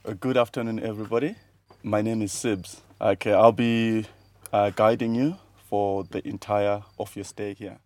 Good afternoon, everybody. My name is Sibs. Okay, I'll be guiding you for the entire of your stay here.